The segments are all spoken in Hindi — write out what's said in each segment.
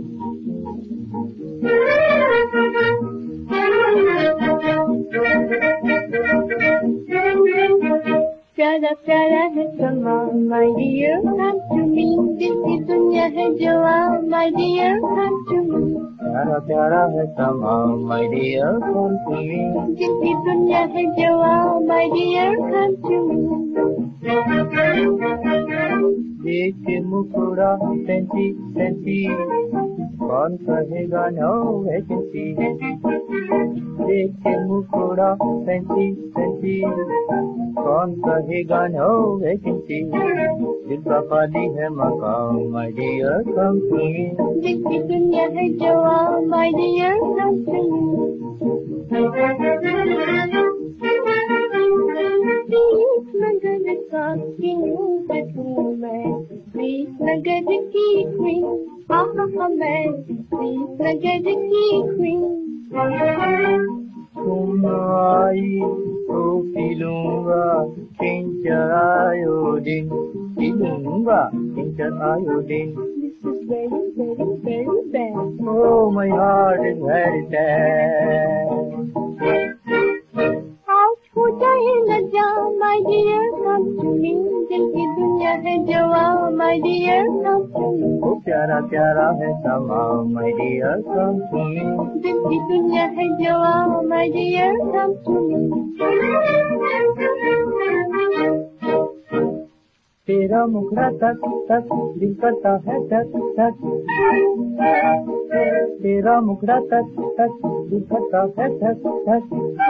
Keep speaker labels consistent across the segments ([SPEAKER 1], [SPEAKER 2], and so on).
[SPEAKER 1] प्यारा प्यारा है समा my dear come to me, दिल की दुनिया है जवा my dear come to me,
[SPEAKER 2] प्यारा प्यारा है समा my dear come to me,
[SPEAKER 1] दिल की दुनिया है जवा my dear come to me.
[SPEAKER 2] देख के मुकुरा फैंसी फैंसी कौन कहेगा नो वैकेंसी, देख के मुकुरा फैंसी फैंसी कौन कहेगा नो वैकेंसी, दिल का खाली है मकाम my dear come to me,
[SPEAKER 1] दिल की दुनिया है जवा my dear come to me. बीस नगर का किंग हूँ मैं, बीस नगर की क्वीन, आहा मैं बीस नगर की क्वीन.
[SPEAKER 2] तुम आई तो पी लूंगा टिंचर आयोडीन, पी लूंगा tincture iodine.
[SPEAKER 1] This is very very bad.
[SPEAKER 2] Oh my heart is very sad.
[SPEAKER 1] आज हो जाए न जा my dear come to me, दिल की दुनिया है जवा my dear come to me,
[SPEAKER 2] ओ प्यारा प्यारा है समा my dear come to me,
[SPEAKER 1] दिल की दुनिया है जवा my dear come to me.
[SPEAKER 2] तेरा मुखड़ा तक तक दिल करता है तक तक, तेरा मुखड़ा तक तक दिल करता है तक तक.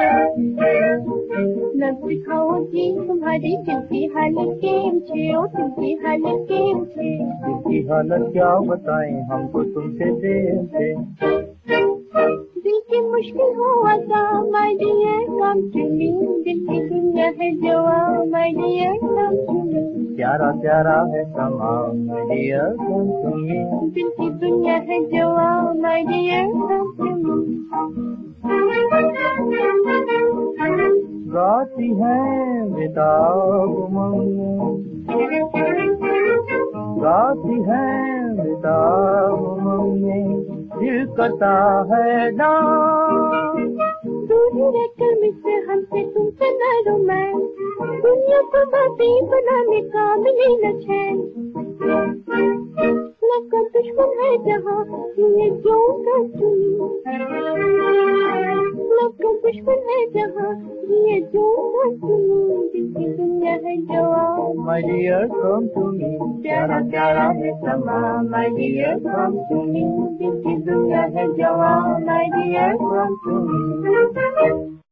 [SPEAKER 1] न सिखाओ जी तुम्हारी दिल की हालत केम छे, ओ दिल की हालत केम छे,
[SPEAKER 2] दिल की हालत क्या बताएं हमको तुमसे प्रेम से,
[SPEAKER 1] दिल की मुश्किल हो आता my dear come to me, दिल की दुनिया है जवा my dear come to me,
[SPEAKER 2] प्यारा प्यारा है समा my dear come to me,
[SPEAKER 1] दिल की दुनिया है जवा my dear come to me.
[SPEAKER 2] गाती है बेताब उमंग, गाती है बेताब उमंग, दिल करता है डांस.
[SPEAKER 1] दूर रहकर मुझसे हमसे तुमसे न रोमांस, दुनिया को बातें बनाने का मिले न चैन, लगा दुश्मन है जहाँ ये जो कर तुम, लगा दुश्मन है जहाँ ये जो कर तुम, दिल की दुनिया है जवा
[SPEAKER 2] my dear come to me, प्यारा प्यारा है समा my dear come to me,
[SPEAKER 1] दिल की दुनिया है जवा my dear come to me.